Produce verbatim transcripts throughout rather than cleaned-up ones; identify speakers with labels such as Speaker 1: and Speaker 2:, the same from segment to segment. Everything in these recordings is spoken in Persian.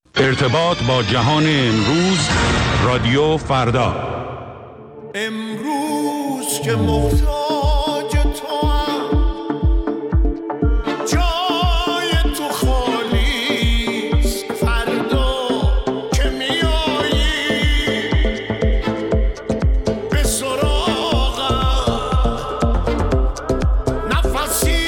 Speaker 1: ارتباط با جهان امروز، رادیو فردا.
Speaker 2: امروز که محتاج تو هم، جای تو خالیست. فردا که میایی به سراغم، نفسی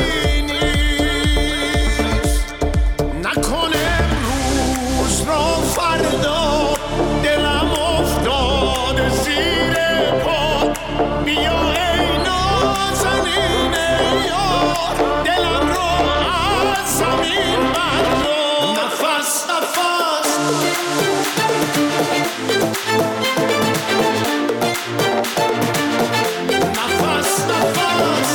Speaker 2: نیست. نکنه امروز را فردا، دلم افتاده زیر پا. بیا ای نازنین یار، دلم رو از زمین بردار. نفس نفس نفس نفس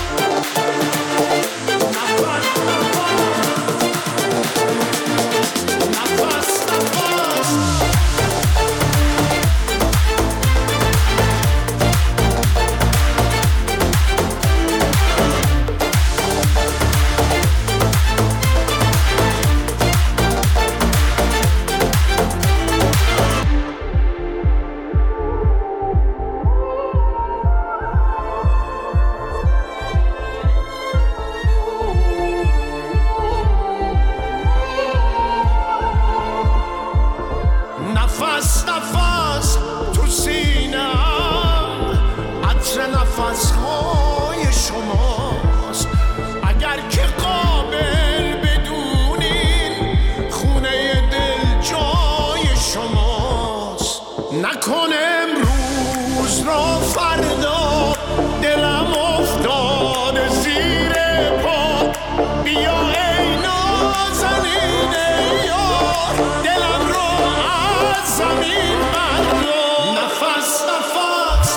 Speaker 2: نفس نفس تو سینه‌ام، عطر نفس‌های شماست. اگر که قابل بدونین، خونه دل جای شماست. نکنه امروز را فردا، دلم افتاده زیر پا. بیا ای نازنین یار، دلم رو از زمین بردار. نفس نفس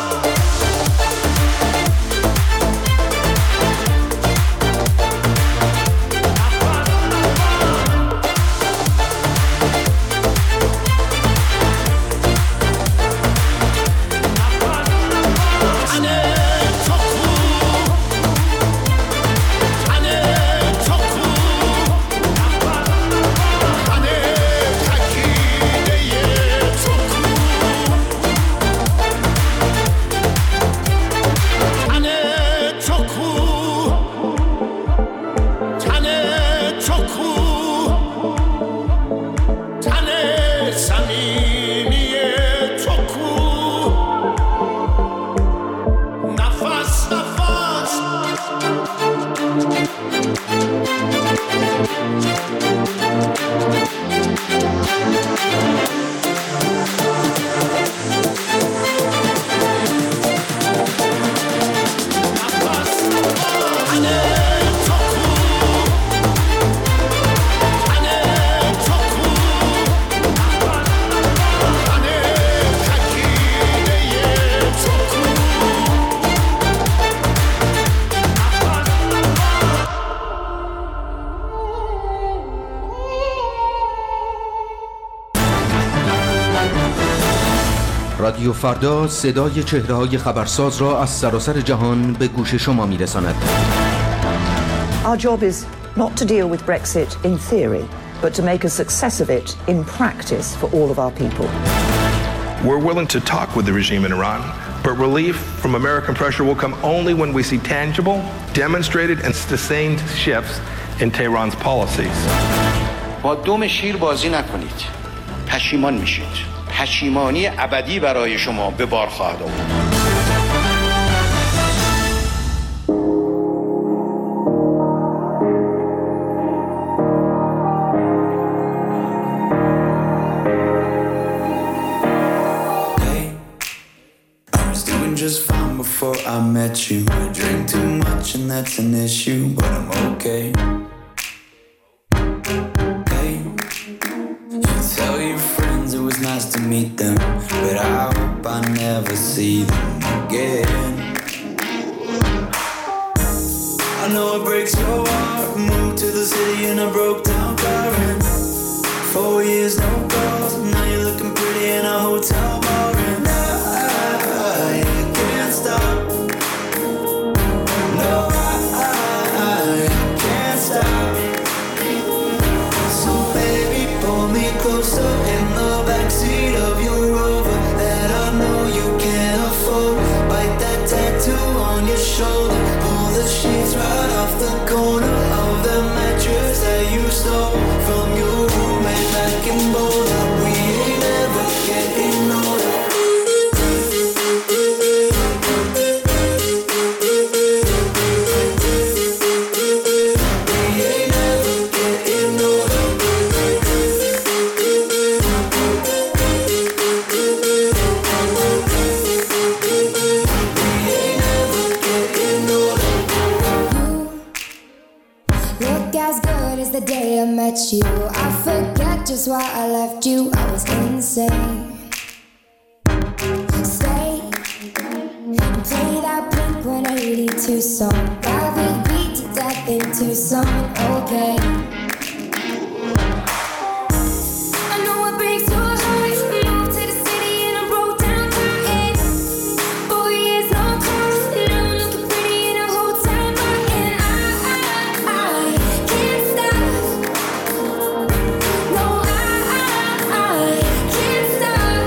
Speaker 3: رادیو فردا صدای چهره‌های خبرساز را از سراسر جهان به گوش شما می‌رساند.
Speaker 4: Our job is not to deal with Brexit in theory, but to make a success of it in practice for all of our people.
Speaker 5: We're willing to talk with the regime in Iran, but relief from American pressure will come only when we see tangible, demonstrated and sustained shifts in Tehran's policies.
Speaker 6: با دم شیر بازی نکنید. پشیمان میشید. پشیمانی ابدی برای شما به بار خواهد آورد.
Speaker 7: Just fine before I met you. I drink too much and that's an issue, but I'm okay. Hey, you tell your friends it was nice to meet them, but I hope I never see them again. I know it breaks your heart. Moved to the city in a broke down car and four years no calls. Now you're looking pretty in a hotel bar and I can't stop. No, I, I can't stop. So baby, pull me closer in the backseat of your Rover that I know you can't afford. Bite that tattoo on your shoulder, pull the sheets right off the corner of the mattress that you stole from your roommate back in Boulder. We ain't never getting older.
Speaker 8: The day I met you, I forget just why I left you. I was insane. Stay and play that Blink one eighty-two song. I'll be beat to death in Tucson. Okay. I know it breaks your heart. Moved to the city and I broke down crying. Four years no call. Now I'm looking pretty in a hotel bar, and I, I, I can't stop. No, I, I, I can't stop.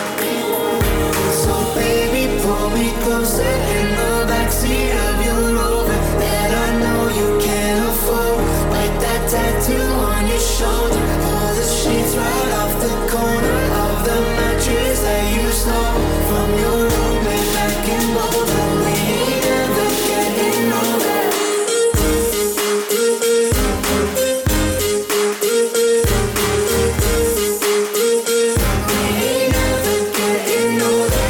Speaker 8: So baby, pull me closer in the backseat of your Rover that I know you can't afford. Like that tattoo on your shoulder, pull the sheets right off the corner of the mattress that you stole from your roommate back in Boulder. We ain't ever getting older. We ain't ever getting older.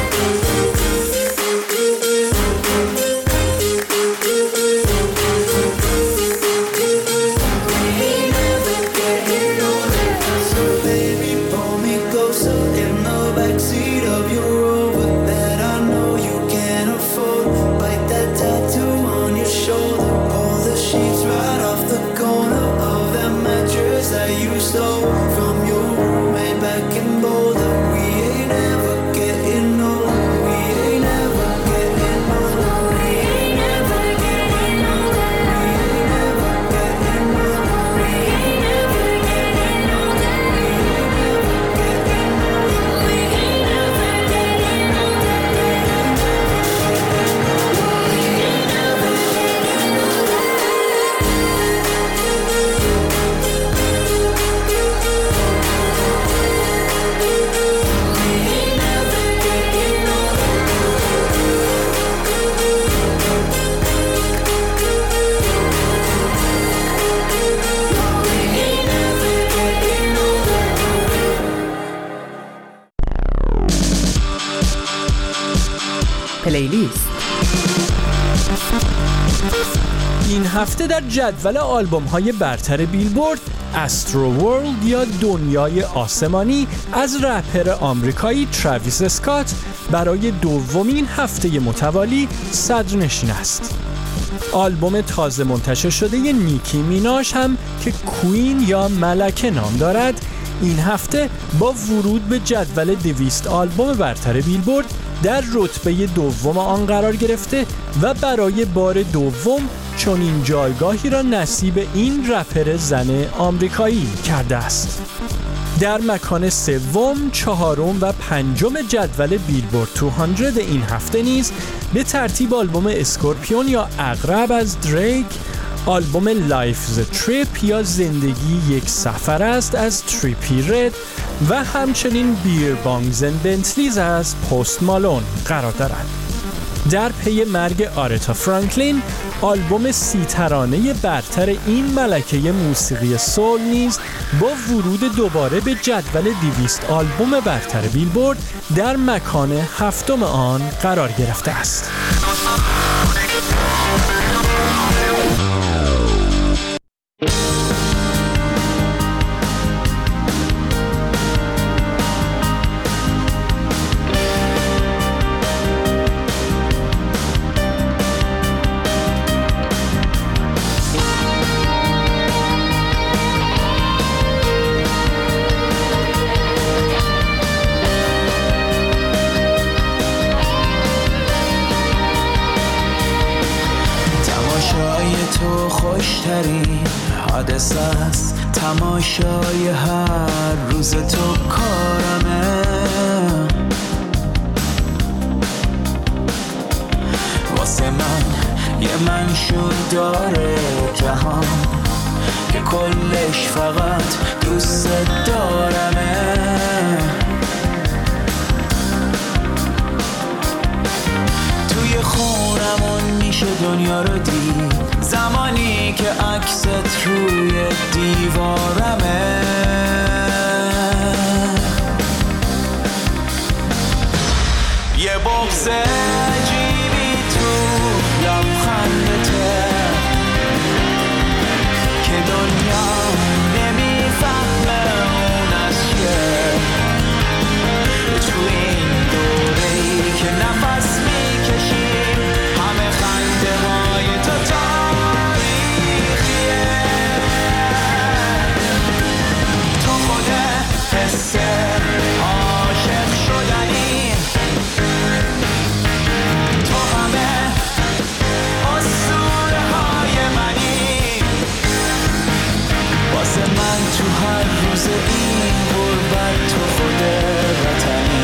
Speaker 8: We ain't ever getting older. So baby, pull me closer in the backseat of your Rover that I know you can't afford. Bite that tattoo on your shoulder, pull the sheets right off the corner of that mattress that you stole from your roommate back in Boulder. We ain't ever getting older. We ain't ever getting older. We ain't ever getting older. We ain't ever getting older. We ain't ever getting older. We ain't ever getting older. We ain't ever getting older. We ain't ever getting
Speaker 9: پلیلیست.
Speaker 10: این هفته در جدول آلبوم‌های برتر بیلبورد، استرو ورلد یا دنیای آسمانی از رپر آمریکایی تراویس اسکات برای دومین هفته متوالی صدرنشین است. آلبوم تازه منتشر شده ی نیکی میناژ هم که کوین یا ملکه نام دارد، این هفته با ورود به جدول دویست آلبوم برتر بیلبورد در رتبه دوم آن قرار گرفته و برای بار دوم چنین جایگاهی را نصیب این رپر زن آمریکایی کرده است. در مکان سوم، چهارم و پنجم جدول بیلبورد دویست این هفته نیز به ترتیب آلبوم اسکورپیون یا عقرب از دریک، آلبوم لایف ز تریپ یا زندگی یک سفر است از تریپی رد و همچنین بیر بانگز اند بنتلیز از پست مالون قرار دارند. در پی مرگ آرتا فرانکلین، آلبوم سی ترانه برتر این ملکه موسیقی سول نیز با ورود دوباره به جدول دویست آلبوم برتر بیلبورد در مکان هفتم آن قرار گرفته است.
Speaker 7: تو خوشترین حادثه است تماشای هر روز تو کارمه، واسه من یه منشور داره جهان که کلش فقط دوست دارمه. توی خونمون میشه دنیا رو دید زمانی که عکست روی دیوارمه. یه بغض عجیبی تو لبخندته که دنیا نمیفهمه اون از چیه. تو این دوره‌ای که نفس میکشیم همه خنده های تو تاریخیه. تو خود حس عاشق شدنی، تو همه اسطوره های منی. واسه من تو هر روز این غربت تو خود وطنی.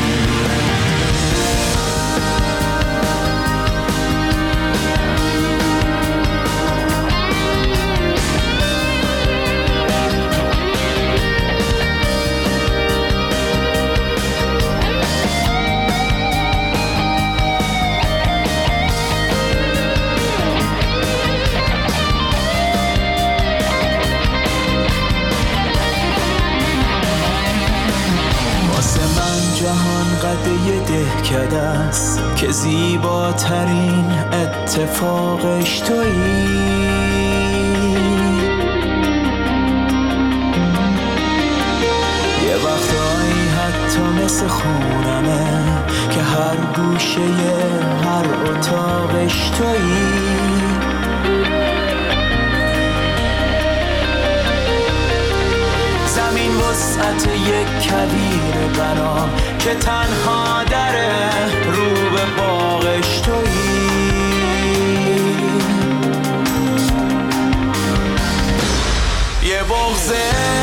Speaker 7: جهان قد یه دهکده است که زیباترین اتفاقش تویی. یه وقتایی حتی مثل خونمه که هر گوشه هر اتاقش تویی. زمین وسعت یک کویر بنا که تنها دره رو به باغش تویی. یه بغض